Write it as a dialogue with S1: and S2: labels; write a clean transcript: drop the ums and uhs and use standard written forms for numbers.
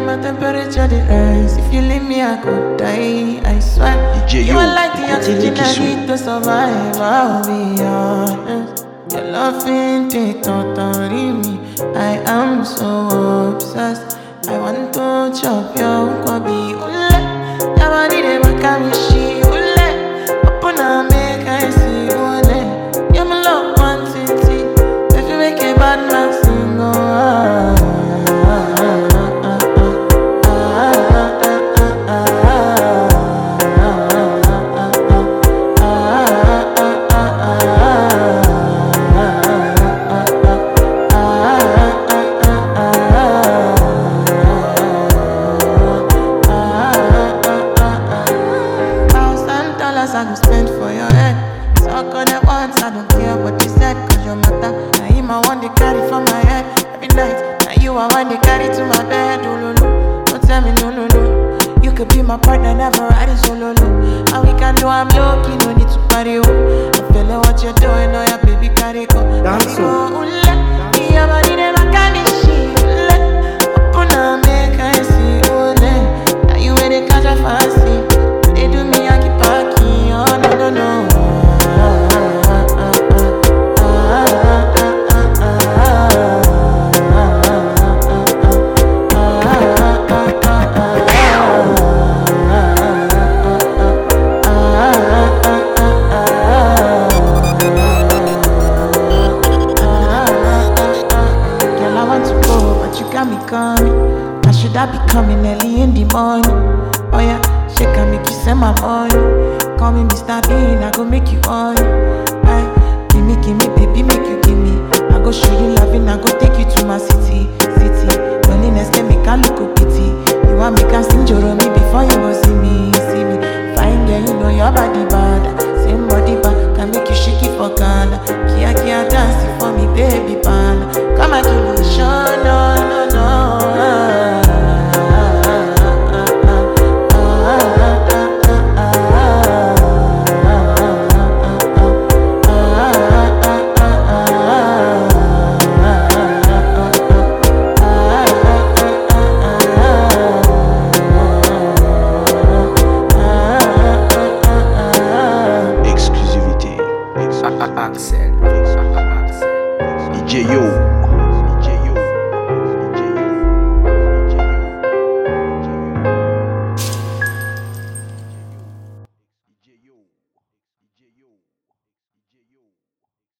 S1: my temperature the rise. If you leave me, I could die. I swear. You are like the oxygen I need to survive. I'll be honest. Your love ain't it totally me. I am so obsessed. I want to chop your kwabi ule. Your body they make me she ule. Open up, make I see ule. You're my love quantity. If you make a bad man sing, I go spend for your head. Talk on it once, I don't care what you said. Cause your matter, now him I want to carry for my head. Every night, now you I want to carry to my bed. Oh, no, no, don't tell me no, no, no. You could be my partner, never ride it solo, no. And we can do, I'm lucky, no need to party, oh. I'm feeling what you're doing, oh yeah, baby, carry go. Carry go, ule. Your body, they make me she, ule. Open up, make I see, ule. Now you where they catch a fancy. They do me, I keep parking, oh no, no, no. Girl, I want to go, but you got me coming. Now should I be coming early in the morning? Oh yeah, shake and make you send my money. Call me Mr. Bean, I go make you on. Aye, give me, baby, make you give me. I go show you loving, I go take you to my city.